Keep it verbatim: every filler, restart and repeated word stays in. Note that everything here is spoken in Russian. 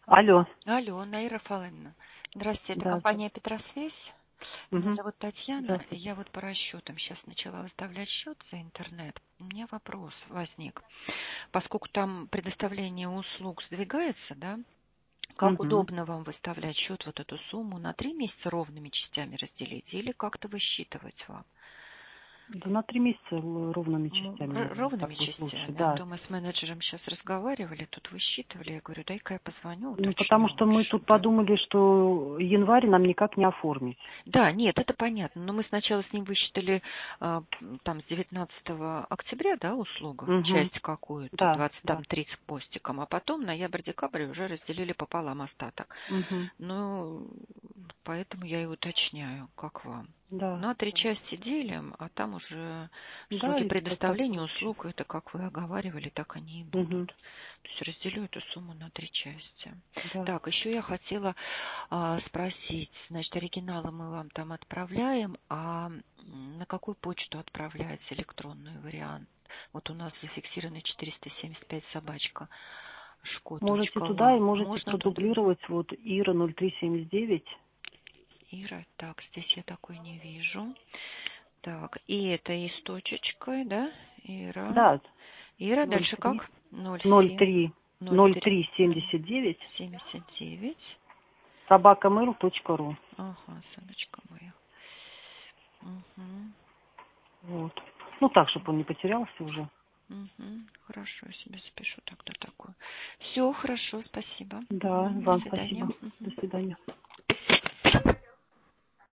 Алло. Алло, Наира Фалыновна. Здравствуйте, это Да, здра- компания Петросвязь. Меня мгм. зовут Татьяна. и Здравствуйте. Я вот по расчетам сейчас начала выставлять счет за интернет. У меня вопрос возник. Поскольку там предоставление услуг сдвигается, да, как Мгм. удобно вам выставлять счет, вот эту сумму на три месяца ровными частями разделить или как-то высчитывать вам? Да на три месяца л- ровными М, частями, р- наверное, Ровными так будет лучше, частями. А да. то мы с менеджером сейчас разговаривали, тут высчитывали. Я говорю, дай-ка я позвоню, Ну, потому уточню что мы лучше, тут да. подумали, что январь нам никак не оформить. Да, нет, это понятно. Но мы сначала с ним высчитали а, там с девятнадцатого октября, да, услугу, Угу. часть какую-то, Да, двадцать, да. там тридцать постиком, а потом ноябрь-декабрь уже разделили пополам остаток. Угу. Ну, поэтому я и уточняю, как вам. Да, На три да. части делим, а там уже Да, сроки если так, так предоставления проще. услуг, это как вы оговаривали, так они и будут. Угу. То есть разделю эту сумму на три части. Да. Так, еще я хотела а, спросить, значит, оригиналы мы вам там отправляем, а м, на какую почту отправляется электронный вариант? Вот у нас зафиксированы четыреста семьдесят пять собачка Можете шко.ла. туда и можете Можно туда? продублировать вот Ира ноль три семьдесят девять. Ира, так, здесь я такой не вижу. Так, и это и с точечкой, да? Ира. Да, Ира, ноль дальше три как? ноль ноль семь три ноль ноль три три семьдесят девять семьдесят девять. собака mail точка ру. Ага, собачка моя. Угу. Вот. Ну так, чтобы он не потерялся уже. Мгм. Хорошо, я себе запишу тогда такое. Все хорошо, спасибо. Да, Мгм. До вам свидания. спасибо. До Мгм. свидания.